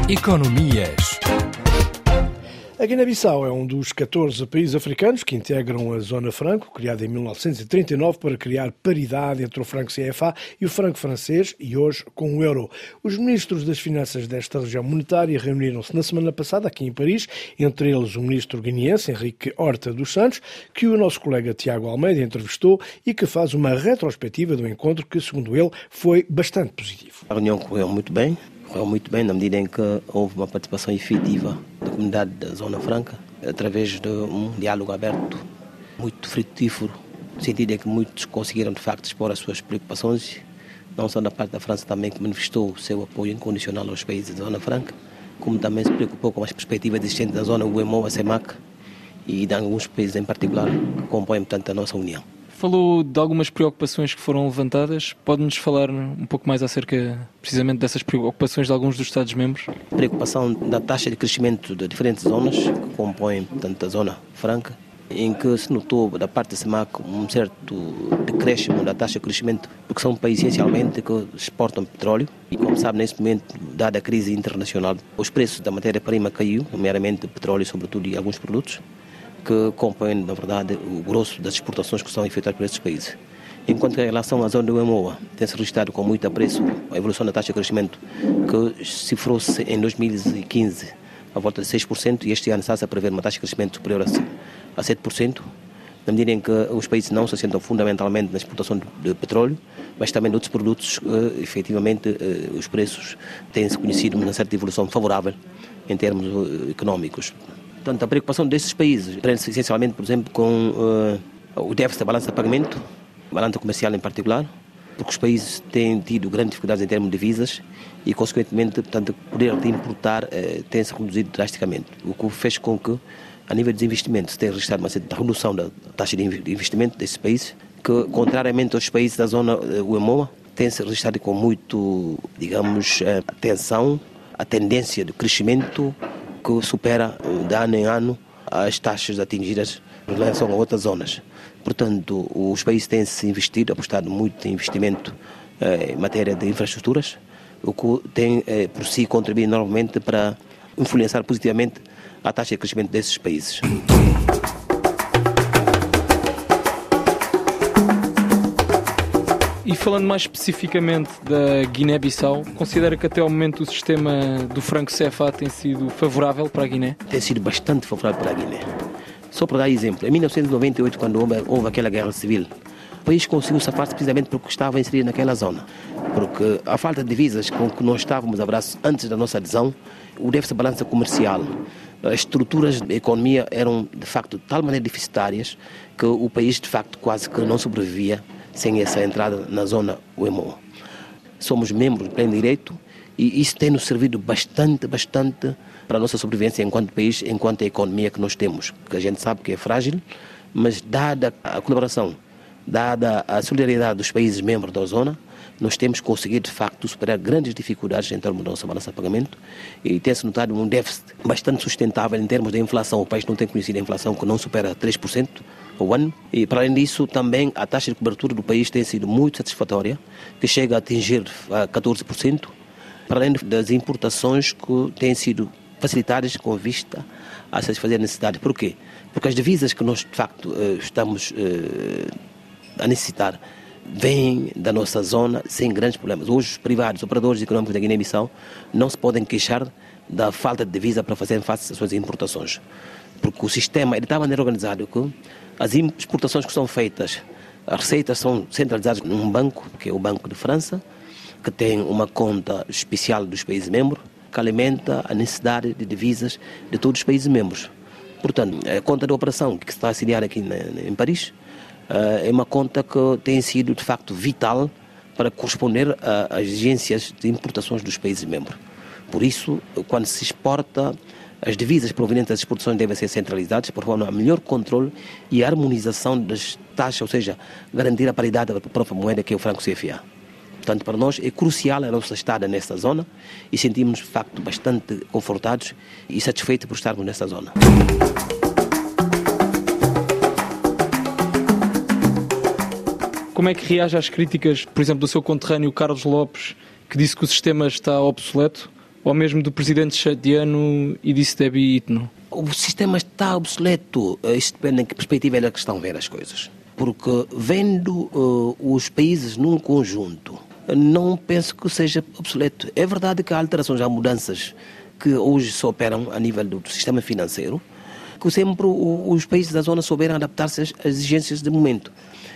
Economias. A Guiné-Bissau é um dos 14 países africanos que integram a Zona Franco, criada em 1939 para criar paridade entre o franco CFA e o franco francês, e hoje com o euro. Os ministros das Finanças desta região monetária reuniram-se na semana passada aqui em Paris, entre eles o ministro guineense Henrique Horta dos Santos, que o nosso colega Tiago Almeida entrevistou e que faz uma retrospectiva do encontro que, segundo ele, foi bastante positivo. A reunião correu muito bem na medida em que houve uma participação efetiva da comunidade da Zona Franca, através de um diálogo aberto, muito frutífero, no sentido em que muitos conseguiram de facto expor as suas preocupações, não só da parte da França também, que manifestou o seu apoio incondicional aos países da Zona Franca, como também se preocupou com as perspectivas existentes da zona UEMOA, CEMAC e de alguns países em particular que compõem, portanto, a nossa União. Falou de algumas preocupações que foram levantadas. Pode-nos falar um pouco mais acerca, precisamente, dessas preocupações de alguns dos Estados-membros? A preocupação da taxa de crescimento de diferentes zonas que compõem, portanto, a Zona Franca, em que se notou, da parte da CEMAC, um certo decréscimo da taxa de crescimento, porque são países, essencialmente, que exportam petróleo. E, como sabe, neste momento, dada a crise internacional, os preços da matéria-prima caiu, nomeadamente petróleo, sobretudo, e alguns produtos, que compõem, na verdade, o grosso das exportações que são efetuadas por estes países. Enquanto que em relação à zona do UEMOA, tem-se registrado com muito apreço a evolução da taxa de crescimento, que cifrou-se em 2015 a volta de 6%, e este ano está-se a prever uma taxa de crescimento superior a 7%, na medida em que os países não se assentam fundamentalmente na exportação de petróleo, mas também de outros produtos, efetivamente, os preços têm-se conhecido uma certa evolução favorável em termos económicos. Portanto, a preocupação destes países prende-se essencialmente, por exemplo, com o déficit da balança de pagamento, balança comercial em particular, porque os países têm tido grandes dificuldades em termos de divisas e, consequentemente, portanto, o poder de importar tem-se reduzido drasticamente, o que fez com que, a nível de investimentos, se tenha registrado uma certa redução da taxa de investimento destes países, que, contrariamente aos países da zona UEMOA, tem-se registrado com muito, digamos, atenção, a tendência de crescimento que supera de ano em ano as taxas atingidas em relação a outras zonas. Portanto, os países têm-se investido, apostado muito em investimento em matéria de infraestruturas, o que tem por si contribuído enormemente para influenciar positivamente a taxa de crescimento desses países. E falando mais especificamente da Guiné-Bissau, considera que até ao momento o sistema do franco CFA tem sido favorável para a Guiné? Tem sido bastante favorável para a Guiné. Só para dar exemplo, em 1998, quando houve aquela guerra civil, o país conseguiu safar-se precisamente porque estava inserido naquela zona. Porque a falta de divisas com que nós estávamos a braço antes da nossa adesão, o déficit da balança comercial, as estruturas da economia eram de facto de tal maneira deficitárias que o país de facto quase que não sobrevivia sem essa entrada na zona UEMOA. Somos membros de pleno direito e isso tem nos servido bastante para a nossa sobrevivência enquanto país, enquanto a economia que nós temos, que a gente sabe que é frágil, mas dada a colaboração, dada a solidariedade dos países membros da zona, nós temos conseguido de facto superar grandes dificuldades em termos da nossa balança de pagamento e tem-se notado um déficit bastante sustentável em termos da inflação. O país não tem conhecido a inflação que não supera 3% ao ano, e para além disso também a taxa de cobertura do país tem sido muito satisfatória, que chega a atingir 14%, para além das importações que têm sido facilitadas com vista a satisfazer a necessidade. Por quê? Porque as divisas que nós de facto estamos a necessitar vêm da nossa zona sem grandes problemas. Hoje os privados, operadores econômicos da Guiné-Bissau não se podem queixar da falta de divisa para fazer face às suas importações, porque o sistema é de tal maneira organizado que as exportações que são feitas, as receitas são centralizadas num banco, que é o Banco de França, que tem uma conta especial dos países membros, que alimenta a necessidade de divisas de todos os países membros. Portanto, a conta de operação que está assediada aqui em Paris é uma conta que tem sido de facto vital para corresponder às exigências de importações dos países membros. Por isso, quando se exporta, as divisas provenientes das exportações devem ser centralizadas para formar melhor controle e harmonização das taxas, ou seja, garantir a paridade da própria moeda que é o franco CFA. Portanto, para nós é crucial a nossa estada nesta zona e sentimos, de facto, bastante confortados e satisfeitos por estarmos nesta zona. Como é que reage às críticas, por exemplo, do seu conterrâneo Carlos Lopes, que disse que o sistema está obsoleto? ou mesmo do presidente chadiano Idriss Déby Itno? O sistema está obsoleto. Isto depende em que perspectiva é que estão a ver as coisas. Porque vendo os países num conjunto, não penso que seja obsoleto. É verdade que há alterações, há mudanças que hoje se operam a nível do sistema financeiro, que sempre os países da zona souberam adaptar-se às exigências do momento.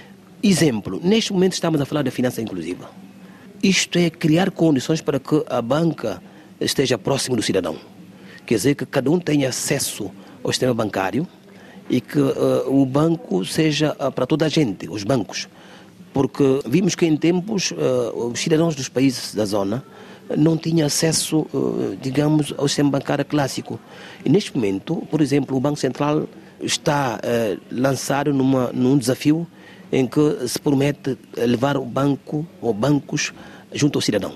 Exemplo, neste momento estamos a falar da finança inclusiva. Isto é criar condições para que a banca esteja próximo do cidadão. Quer dizer, que cada um tenha acesso ao sistema bancário e que o banco seja para toda a gente, os bancos. Porque vimos que em tempos os cidadãos dos países da zona não tinham acesso, digamos, ao sistema bancário clássico. E neste momento, por exemplo, o Banco Central está lançado num desafio em que se promete levar o banco ou bancos junto ao cidadão.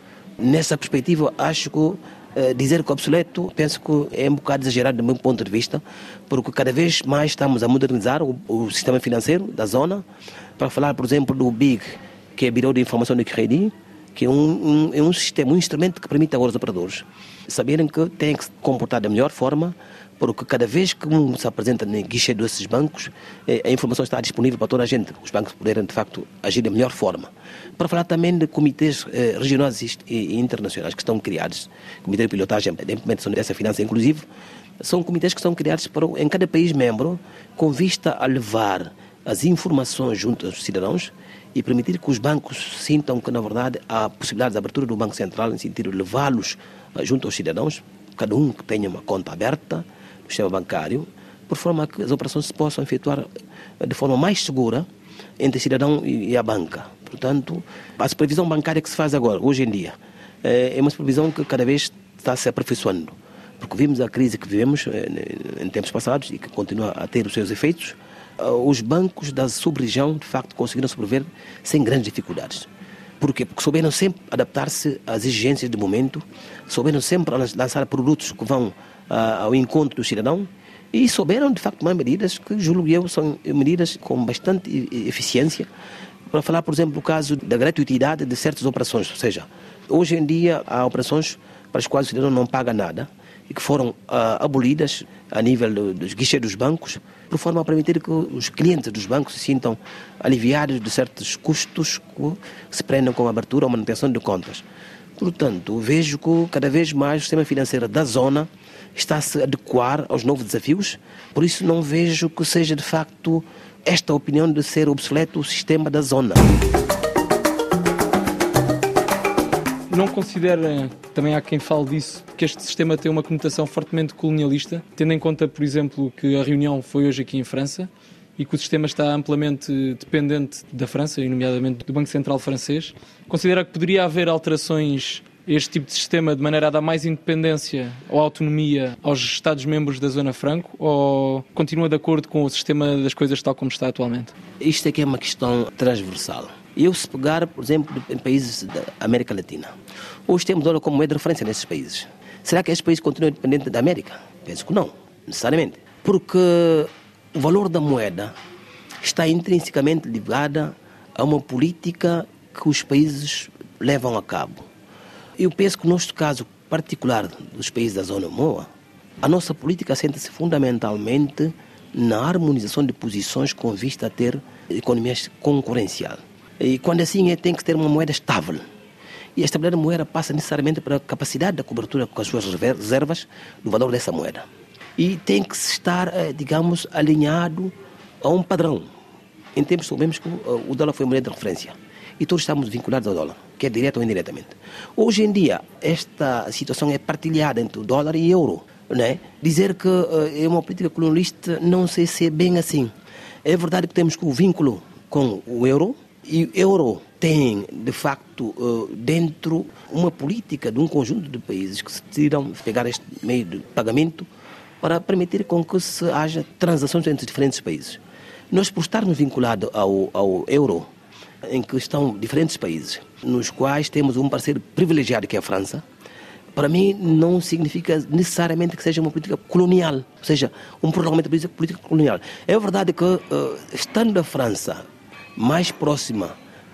Nessa perspectiva, acho que dizer que é obsoleto, penso que é um bocado exagerado do meu ponto de vista, porque cada vez mais estamos a modernizar o sistema financeiro da zona. Para falar, por exemplo, do BIG, que é o Bureau de Informação de Crédito, que é um sistema, um instrumento que permite aos operadores saberem que têm que se comportar da melhor forma, porque cada vez que se apresenta no guichê desses bancos, a informação está disponível para toda a gente, os bancos poderem, de facto, agir da melhor forma. Para falar também de comitês regionais e internacionais que estão criados, comitê de pilotagem da implementação dessa finança inclusiva, são comitês que são criados em cada país membro, com vista a levar as informações junto aos cidadãos e permitir que os bancos sintam que, na verdade, há possibilidade de abertura do Banco Central no sentido de levá-los junto aos cidadãos, cada um que tenha uma conta aberta no sistema bancário, por forma a que as operações se possam efetuar de forma mais segura entre o cidadão e a banca. Portanto, a supervisão bancária que se faz agora, hoje em dia, é uma supervisão que cada vez está se aperfeiçoando, porque vimos a crise que vivemos em tempos passados e que continua a ter os seus efeitos. Os bancos da sub-região, de facto, conseguiram sobreviver sem grandes dificuldades. Por quê? Porque souberam sempre adaptar-se às exigências do momento, souberam sempre lançar produtos que vão ao encontro do cidadão e souberam, de facto, tomar medidas que, julgo eu, são medidas com bastante eficiência. Para falar, por exemplo, do caso da gratuidade de certas operações, ou seja, hoje em dia há operações para as quais o cidadão não paga nada e que foram abolidas a nível dos guichês dos bancos, por forma a permitir que os clientes dos bancos se sintam aliviados de certos custos que se prendem com a abertura ou manutenção de contas. Portanto, vejo que cada vez mais o sistema financeiro da zona está a se adequar aos novos desafios, por isso não vejo que seja de facto esta opinião de ser obsoleto o sistema da zona. Não considera, também há quem fale disso, que este sistema tem uma conotação fortemente colonialista, tendo em conta, por exemplo, que a reunião foi hoje aqui em França e que o sistema está amplamente dependente da França, e nomeadamente do Banco Central francês? Considera que poderia haver alterações a este tipo de sistema de maneira a dar mais independência ou autonomia aos Estados-membros da Zona Franco, ou continua de acordo com o sistema das coisas tal como está atualmente? Isto é que é uma questão transversal. Eu, se pegar, por exemplo, em países da América Latina, hoje temos dólar como moeda de referência nesses países. Será que esses países continuam dependentes da América? Penso que não, necessariamente. Porque o valor da moeda está intrinsecamente ligado a uma política que os países levam a cabo. Eu penso que, no nosso caso particular dos países da Zona MOA, a nossa política assenta-se fundamentalmente na harmonização de posições com vista a ter economia concorrencial. E quando assim tem que ter uma moeda estável. E a estabilidade da moeda passa necessariamente pela capacidade da cobertura com as suas reservas do valor dessa moeda. E tem que estar, digamos, alinhado a um padrão. Em tempos sabemos que o dólar foi uma moeda de referência. E todos estamos vinculados ao dólar, quer direto ou indiretamente. Hoje em dia, esta situação é partilhada entre o dólar e o euro. Né? Dizer que é uma política colonialista, não sei se é bem assim. É verdade que temos o vínculo com o euro, e o euro tem, de facto, dentro uma política de um conjunto de países que se decidiram pegar este meio de pagamento para permitir com que se haja transações entre diferentes países. Nós, por estarmos vinculados ao euro, em que estão diferentes países, nos quais temos um parceiro privilegiado que é a França, para mim não significa necessariamente que seja uma política colonial, ou seja, um prolongamento da política colonial. É verdade que, estando a França mais próxima,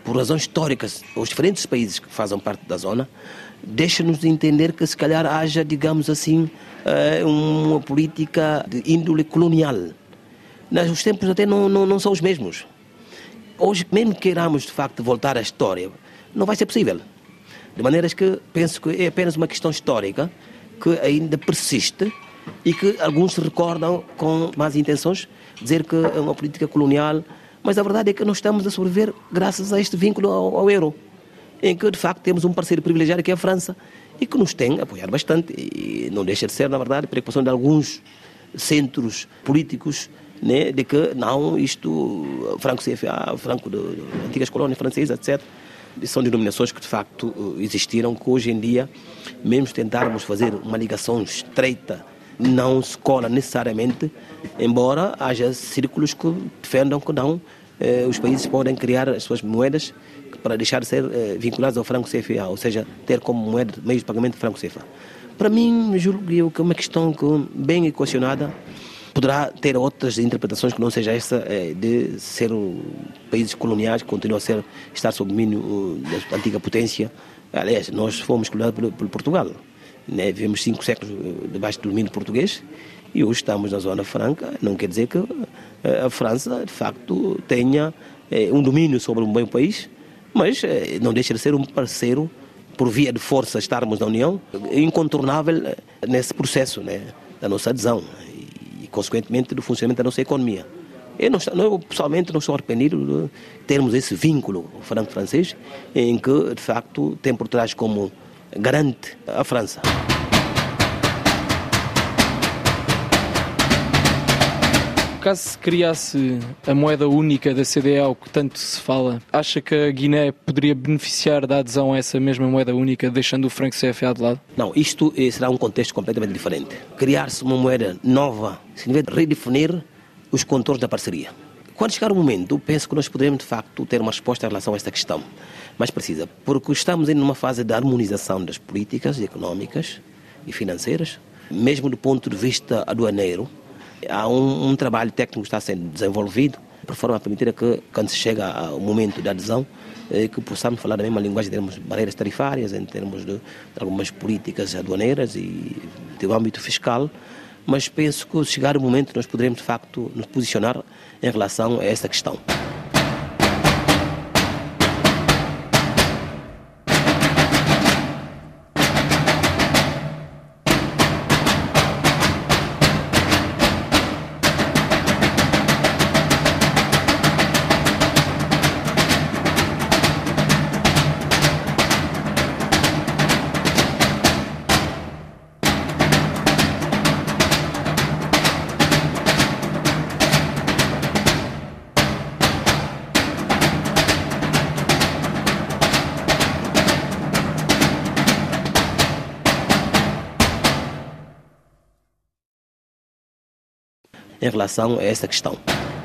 por razões históricas, os diferentes países que fazem parte da zona, deixa-nos entender que se calhar haja, digamos assim, uma política de índole colonial. Os tempos até não são os mesmos. Hoje, mesmo que queiramos de facto voltar à história, não vai ser possível. De maneiras que penso que é apenas uma questão histórica que ainda persiste e que alguns se recordam com más intenções, dizer que é uma política colonial, mas a verdade é que nós estamos a sobreviver graças a este vínculo ao euro, em que de facto temos um parceiro privilegiado que é a França e que nos tem apoiado bastante e não deixa de ser, na verdade, preocupação de alguns centros políticos, né, de que não, isto, Franco CFA, Franco de antigas colónias francesas, etc., são denominações que de facto existiram, que hoje em dia, mesmo se tentarmos fazer uma ligação estreita, não se cola necessariamente, embora haja círculos que defendam que não, os países podem criar as suas moedas para deixar de ser vinculados ao franco CFA, ou seja, ter como moeda meio de pagamento de franco CFA. Para mim, julgo eu que é uma questão que, bem equacionada, poderá ter outras interpretações que não seja essa de ser países coloniais que continuam a estar sob domínio da antiga potência. Aliás, nós fomos colonizados por Portugal, né? Vivemos 5 séculos debaixo do domínio português e hoje estamos na Zona Franca. Não quer dizer que a França, de facto, tenha um domínio sobre um bem país, mas não deixa de ser um parceiro, por via de força estarmos na União, incontornável nesse processo, né, da nossa adesão e, consequentemente, do funcionamento da nossa economia. Eu pessoalmente não estou arrependido de termos esse vínculo franco-francês, em que, de facto, tem por trás como garante a França. Caso se criasse a moeda única da CEDEAO, que tanto se fala, acha que a Guiné poderia beneficiar da adesão a essa mesma moeda única, deixando o franco CFA de lado? Não, isto será um contexto completamente diferente. Criar-se uma moeda nova significa redefinir os contornos da parceria. Quando chegar o momento, penso que nós poderemos, de facto, ter uma resposta em relação a esta questão mais precisa, porque estamos ainda numa fase de harmonização das políticas económicas e financeiras, mesmo do ponto de vista aduaneiro. Há um trabalho técnico que está sendo desenvolvido, de forma a permitir que, quando se chega ao momento da adesão, que possamos falar da mesma linguagem em termos de barreiras tarifárias, em termos de algumas políticas aduaneiras e do âmbito fiscal, mas penso que, se chegar o momento, nós poderemos, de facto, nos posicionar em relação a essa questão. Em relação a essa questão.